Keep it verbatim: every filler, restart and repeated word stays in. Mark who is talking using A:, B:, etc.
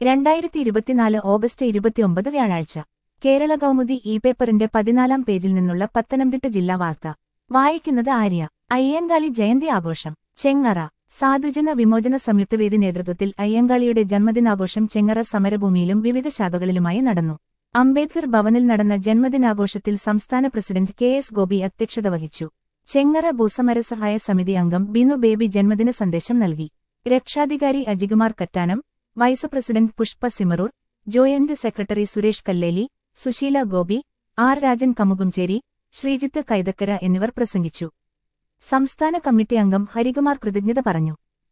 A: രണ്ടായിരത്തി ഇരുപത്തിനാല് ഓഗസ്റ്റ് ഇരുപത്തിയൊമ്പത് വ്യാഴാഴ്ച കേരള കൗമുദി ഇ പേപ്പറിന്റെ പതിനാലാം പേജിൽ നിന്നുള്ള പത്തനംതിട്ട ജില്ലാ വാർത്ത വായിക്കുന്നത് ആര്യ. അയ്യങ്കാളി ജയന്തി ആഘോഷം ചെങ്ങറ. സാധുജന വിമോചന സംയുക്തവേദി നേതൃത്വത്തിൽ അയ്യങ്കാളിയുടെ ജന്മദിനാഘോഷം ചെങ്ങറ സമരഭൂമിയിലും വിവിധ ശാഖകളിലുമായി നടന്നു. അംബേദ്കർ ഭവനിൽ നടന്ന ജന്മദിനാഘോഷത്തിൽ സംസ്ഥാന പ്രസിഡന്റ് കെ എസ് ഗോപി അധ്യക്ഷത വഹിച്ചു. ചെങ്ങറ ഭൂസമരസഹായ സമിതി അംഗം ബിനു ബേബി ജന്മദിന സന്ദേശം നൽകി. രക്ഷാധികാരി Ajikumar Kattanam, vice president Pushpa Simaroor, joint secretary Suresh Kalleli, Sushila Gopi, R Rajan Kamukumcheri, Sreejith Kaithakkara എന്നിവർ പ്രസംഗിച്ചു. സംസ്ഥാന കമ്മിറ്റി അംഗം ഹരികുമാർ കൃതജ്ഞത പറഞ്ഞു.